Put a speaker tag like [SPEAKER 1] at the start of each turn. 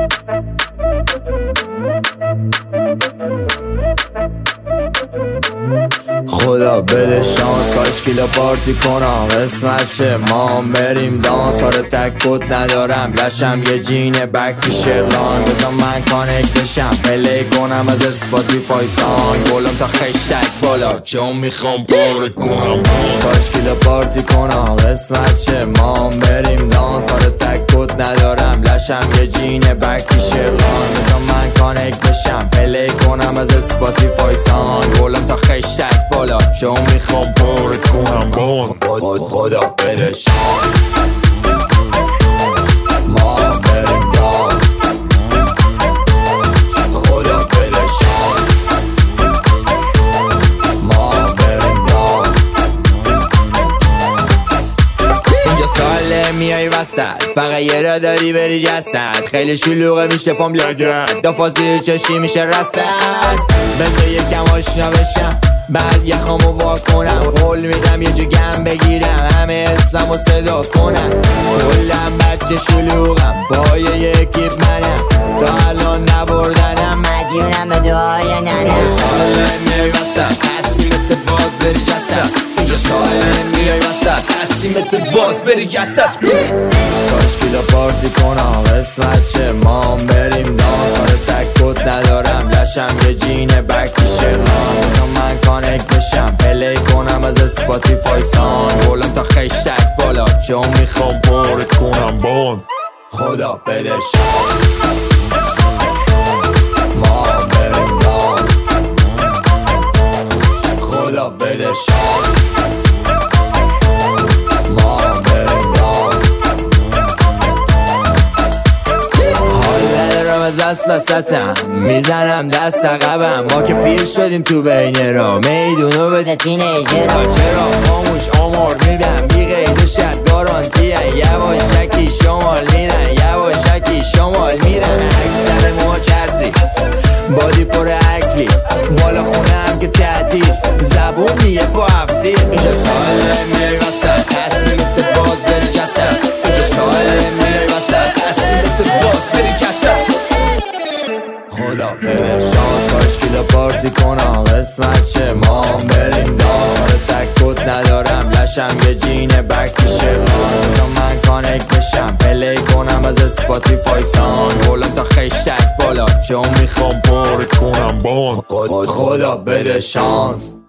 [SPEAKER 1] خدا بده شانس کاش کیلا پارتی کنم قسمت شه ما هم بریم دانس. آره تکت ندارم لشم یه جینه بک تو شغلان. بزن من کانکت بشم پلی کنم از اسپاتیفای سانگ. گلم تا خشتک بالا که اون میخوام پاره کنم. کاش کیلا پارتی کنم قسمت شه ما هم بریم دانس. آره تکت ندارم لشم یه جینه بک تو شغلان. بزن من کانکت بشم پلی کنم از اسپاتیفای سانگ. گلم تا خشتک بالا چون میخوام پاره کنم بان. خدا بده شانس ما بریم دانس. خدا بده شانس ما بریم دانس. اینجا ساله میای وسط فقط یه را داری بری جسد. خیلی شلوغه میشه پام لگد دافا زیر چشی میشه رسد. بذار یکم آشنا بشم بعد یخامو وا کنم. قول میدم یه جو گم بگیرم همه اسممو صدا کنم. کلم بچه شلوغم با یه اکیپ منم. تا الان نبردنم
[SPEAKER 2] مدیونم به دعای ننم.
[SPEAKER 1] ساله میای وسط تصمیمت باز بری جسد. اینجا ساله میای وسط تصمیمت باز بری جسد. کاش کیلا پارتی کنم قسمت شه ما هم بریم دانس. آره تکت ندارم لشم یه جینه بک تو شغلان. بزن من کانکت بشم پلی کنم از اسپاتیفای سانگ. گلم تا خشتک بالا چون میخوام پاره کنم بان. خدا بده شانس ما هم بریم دانس. خدا بده شانس ما هم بریم دانس. حال ندارم از دست وسطم میزنم دست عقبم. ما که پیر شدیم تو بین را میدونو بده
[SPEAKER 2] تینیجرها.
[SPEAKER 1] چرا خاموش آمار میدم بی قید و شرط گارانتی. یواشکی شمال میرن یواشکی شمال میرن. اکثر ما چتری بادی پر اکلی بالا خونه هم که تعطیل زبون میه با هفتیر. اینجا ساله میای وسط تصمیمت باز بری جسد. اینجا ساله میای وسط تصمیمت باز بری جسد. خدا بده شانس کاش کیلا پارتی کنم قسمت شه ما هم بریم دانس. آره تکت ندارم لشم یه جینه بک تو شغلان. بزن من کانکت بشم پلی کنم از اسپاتیفای سانگ. گلم تا خشتک بالا چون میخوام پاره کنم بان. خدا بده شانس